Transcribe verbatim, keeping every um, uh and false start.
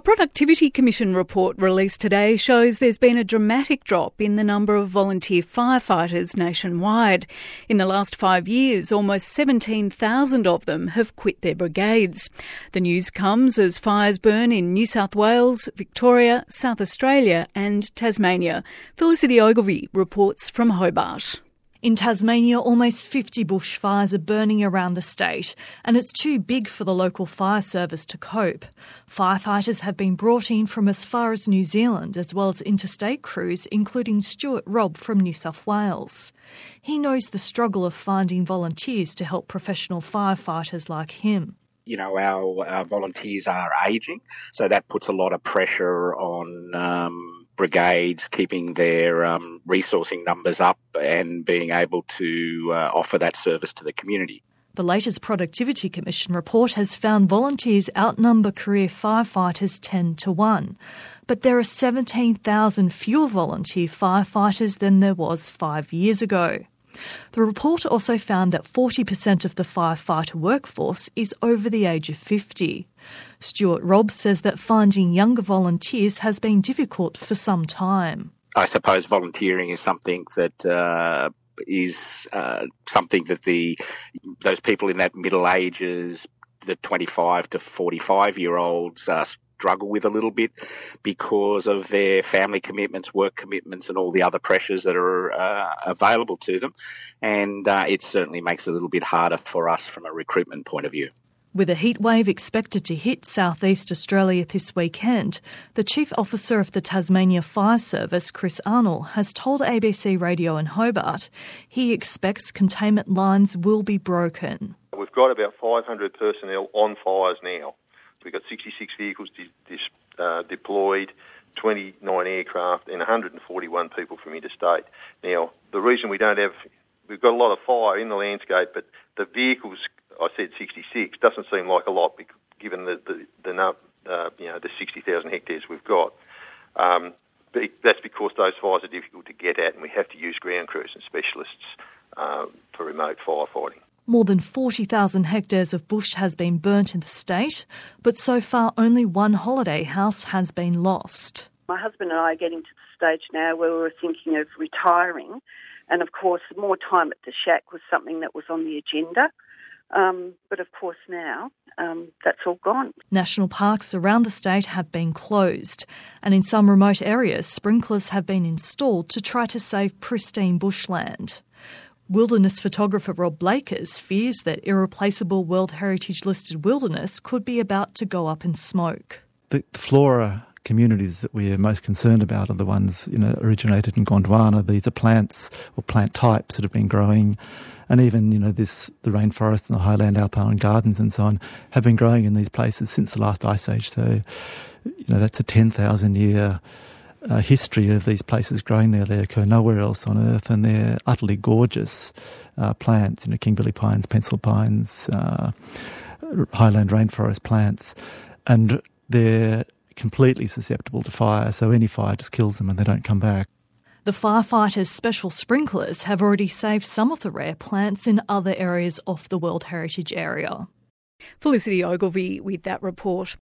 Productivity Commission report released today shows there's been a dramatic drop in the number of volunteer firefighters nationwide. In the last five years, almost seventeen thousand of them have quit their brigades. The news comes as fires burn in New South Wales, Victoria, South Australia and Tasmania. Felicity Ogilvie reports from Hobart. In Tasmania, almost fifty bushfires are burning around the state, and it's too big for the local fire service to cope. Firefighters have been brought in from as far as New Zealand, as well as interstate crews, including Stuart Robb from New South Wales. He knows the struggle of finding volunteers to help professional firefighters like him. You know, our, our volunteers are ageing, so that puts a lot of pressure on um, brigades keeping their um, resourcing numbers up and being able to uh, offer that service to the community. The latest Productivity Commission report has found volunteers outnumber career firefighters ten to one. But there are seventeen thousand fewer volunteer firefighters than there was five years ago. The report also found that forty percent of the firefighter workforce is over the age of fifty. Stuart Robb says that finding younger volunteers has been difficult for some time. I suppose volunteering is something that uh, is uh, something that the those people in that middle ages, the twenty-five to forty-five year olds, uh, struggle with a little bit because of their family commitments, work commitments and all the other pressures that are uh, available to them. And uh, it certainly makes it a little bit harder for us from a recruitment point of view. With a heatwave expected to hit southeast Australia this weekend, the Chief Officer of the Tasmania Fire Service, Chris Arnold, has told A B C Radio in Hobart he expects containment lines will be broken. We've got about five hundred personnel on fires now. We've got sixty-six vehicles de- de- uh, deployed, twenty-nine aircraft and one hundred forty-one people from interstate. Now, the reason we don't have, we've got a lot of fire in the landscape, but the vehicles, I said sixty-six, doesn't seem like a lot given the the, the uh, you know the sixty thousand hectares we've got. Um, but that's because those fires are difficult to get at, and we have to use ground crews and specialists uh, for remote firefighting. More than forty thousand hectares of bush has been burnt in the state, but so far only one holiday house has been lost. My husband and I are getting to the stage now where we're thinking of retiring, and of course more time at the shack was something that was on the agenda. Um, but of course now um, that's all gone. National parks around the state have been closed, and in some remote areas sprinklers have been installed to try to save pristine bushland. Wilderness photographer Rob Blakers fears that irreplaceable World Heritage listed wilderness could be about to go up in smoke. The flora communities that we are most concerned about are the ones, you know, originated in Gondwana. These are plants or plant types that have been growing, and even, you know, this the rainforest and the highland alpine gardens and so on have been growing in these places since the last ice age. So, you know, that's a ten thousand year uh, history of these places growing there. They occur nowhere else on Earth, and they're utterly gorgeous uh, plants. You know, Kimberley pines, pencil pines, uh, highland rainforest plants, and they're completely susceptible to fire, so any fire just kills them and they don't come back. The firefighters' special sprinklers have already saved some of the rare plants in other areas of the World Heritage Area. Felicity Ogilvie with that report.